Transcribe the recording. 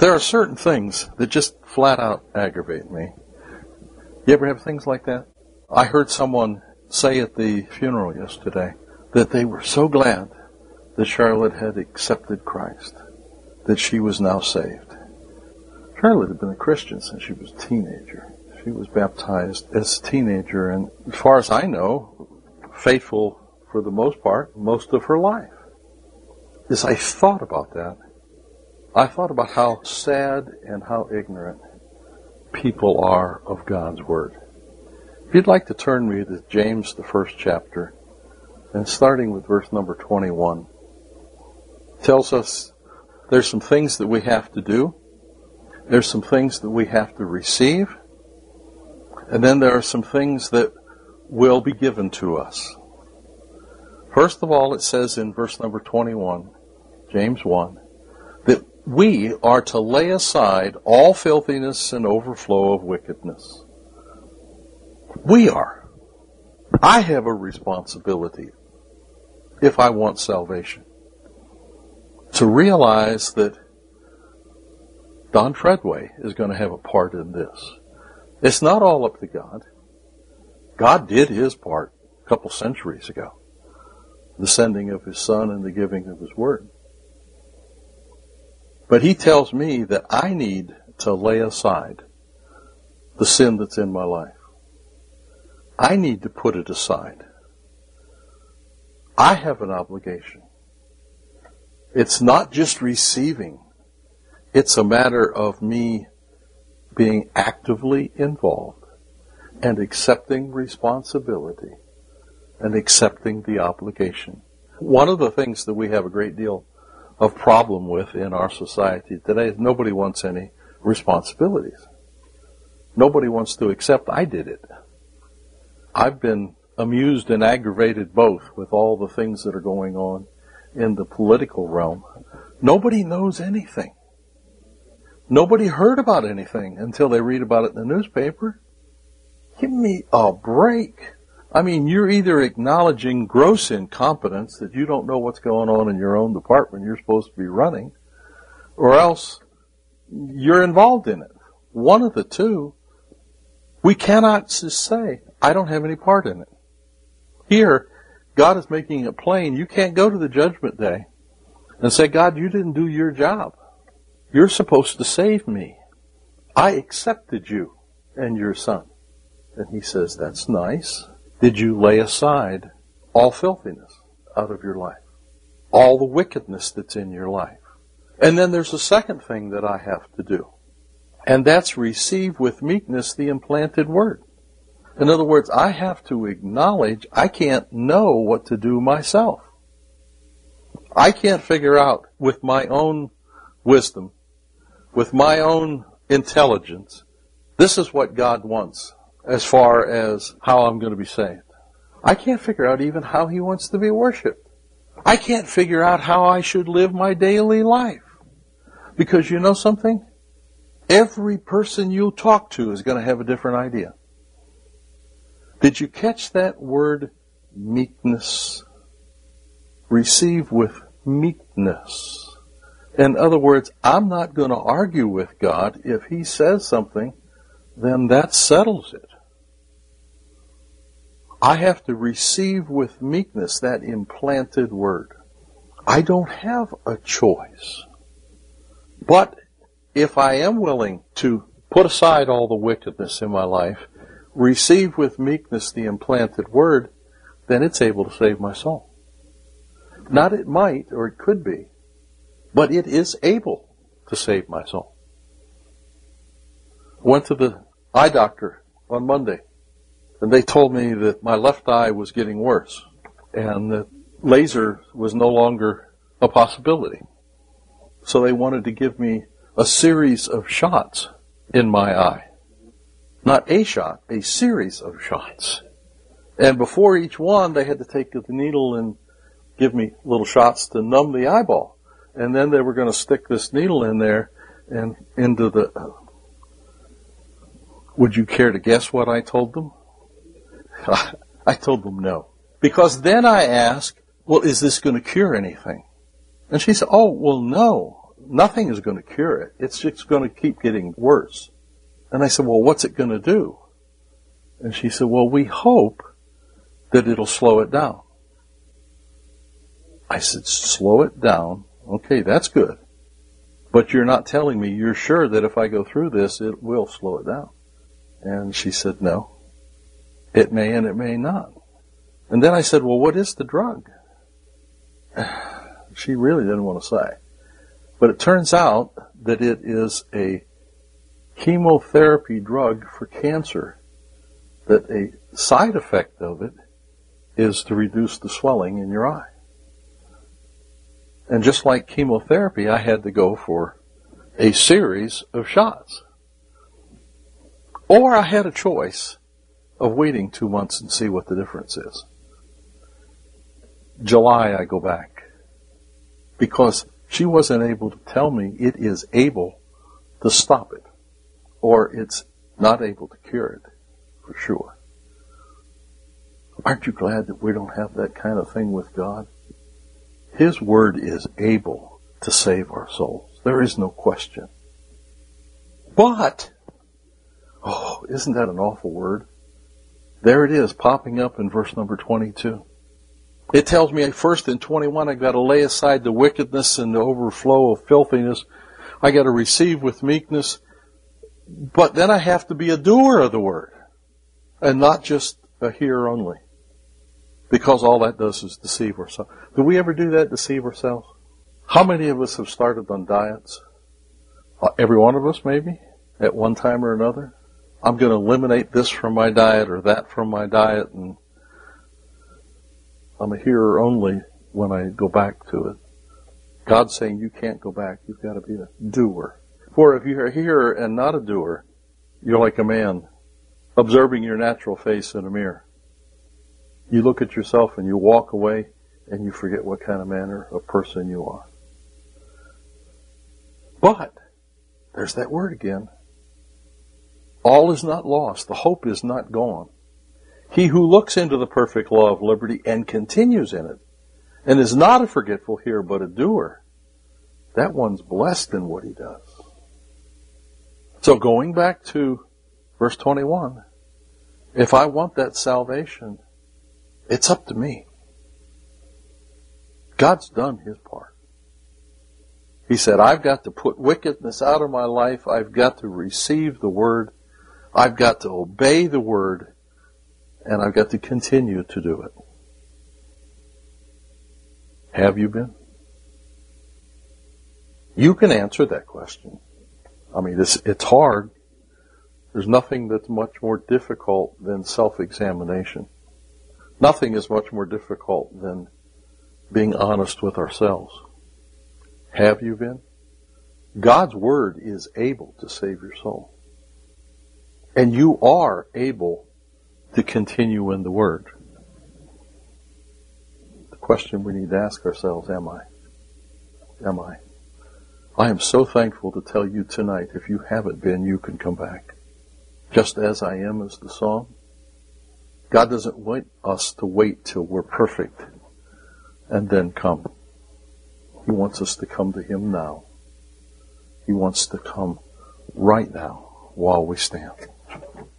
There are certain things that just flat out aggravate me. You ever have things like that? I heard someone say at the funeral yesterday that they were so glad that Charlotte had accepted Christ, that she was now saved. Charlotte had been a Christian since she was a teenager. She was baptized as a teenager, and as far as I know, faithful for the most part, most of her life. As I thought about that, I thought about how sad and how ignorant people are of God's Word. If you'd like to turn me to James, the first chapter, and starting with verse number 21, tells us there's some things that we have to do, there's some things that we have to receive, and then there are some things that will be given to us. First of all, it says in verse number 21, James 1, that we are to lay aside all filthiness and overflow of wickedness. We are. I have a responsibility, if I want salvation, to realize that Don Treadway is going to have a part in this. It's not all up to God. God did His part a couple centuries ago. The sending of His Son and the giving of His Word. But He tells me that I need to lay aside the sin that's in my life. I need to put it aside. I have an obligation. It's not just receiving. It's a matter of me being actively involved and accepting responsibility and accepting the obligation. One of the things that we have a great deal of problem with in our society today is nobody wants any responsibilities. Nobody wants to accept, I did it. I've been amused and aggravated both with all the things that are going on in the political realm. Nobody knows anything. Nobody heard about anything until they read about it in the newspaper. Give me a break. I mean, you're either acknowledging gross incompetence, that you don't know what's going on in your own department you're supposed to be running, or else you're involved in it. One of the two. We cannot just say, I don't have any part in it. Here, God is making it plain. You can't go to the judgment day and say, God, you didn't do your job. You're supposed to save me. I accepted you and your son. And He says, that's nice. Did you lay aside all filthiness out of your life? All the wickedness that's in your life? And then there's a second thing that I have to do. And that's receive with meekness the implanted word. In other words, I have to acknowledge I can't know what to do myself. I can't figure out with my own wisdom, with my own intelligence, this is what God wants as far as how I'm going to be saved. I can't figure out even how He wants to be worshipped. I can't figure out how I should live my daily life. Because you know something? Every person you talk to is going to have a different idea. Did you catch that word, meekness? Receive with meekness. In other words, I'm not going to argue with God. If He says something, then that settles it. I have to receive with meekness that implanted word. I don't have a choice. But if I am willing to put aside all the wickedness in my life, receive with meekness the implanted word, then it's able to save my soul. Not it might, or it could be, but it is able to save my soul. I went to the eye doctor on Monday, and they told me that my left eye was getting worse, and that laser was no longer a possibility. So they wanted to give me a series of shots in my eye. Not a shot, a series of shots. And before each one, they had to take the needle and give me little shots to numb the eyeball. And then they were going to stick this needle in there and into the... Would you care to guess what I told them? I told them no. Because then I asked, well, is this going to cure anything? And she said, oh, well, no. nothing is going to cure it. It's just going to keep getting worse. And I said, well, what's it going to do? And she said, well, we hope that it'll slow it down. I said, slow it down? Okay, that's good. But you're not telling me you're sure that if I go through this, it will slow it down. And she said, no. It may and it may not. And then I said, well, what is the drug? She really didn't want to say. But it turns out that it is a chemotherapy drug for cancer, that a side effect of it is to reduce the swelling in your eye. And just like chemotherapy, I had to go for a series of shots. Or I had a choice of waiting 2 months and see what the difference is. July, I go back. Because she wasn't able to tell me it is able to stop it. Or it's not able to cure it, for sure. Aren't you glad that we don't have that kind of thing with God? His Word is able to save our souls. There is no question. But, oh, isn't that an awful word? There it is, popping up in verse number 22. It tells me first in 21, I've got to lay aside the wickedness and the overflow of filthiness. I got to receive with meekness. But then I have to be a doer of the Word, and not just a hearer only. Because all that does is deceive ourselves. Do we ever do that, deceive ourselves? How many of us have started on diets? Every one of us, maybe, at one time or another. I'm going to eliminate this from my diet or that from my diet, and I'm a hearer only when I go back to it. God's saying you can't go back. You've got to be a doer. For if you're a hearer and not a doer, you're like a man observing your natural face in a mirror. You look at yourself and you walk away and you forget what kind of manner of person you are. But, there's that word again. All is not lost. The hope is not gone. He who looks into the perfect law of liberty and continues in it, and is not a forgetful hearer but a doer, that one's blessed in what he does. So going back to verse 21, if I want that salvation, it's up to me. God's done His part. He said, I've got to put wickedness out of my life. I've got to receive the Word. I've got to obey the Word. And I've got to continue to do it. Have you been? You can answer that question. I mean, it's hard. There's nothing that's much more difficult than self-examination. Nothing is much more difficult than being honest with ourselves. Have you been? God's Word is able to save your soul. And you are able to continue in the Word. The question we need to ask ourselves, am I? Am I? I am so thankful to tell you tonight, if you haven't been, you can come back. Just as I am is the song. God doesn't want us to wait till we're perfect and then come. He wants us to come to Him now. He wants to come right now while we stand.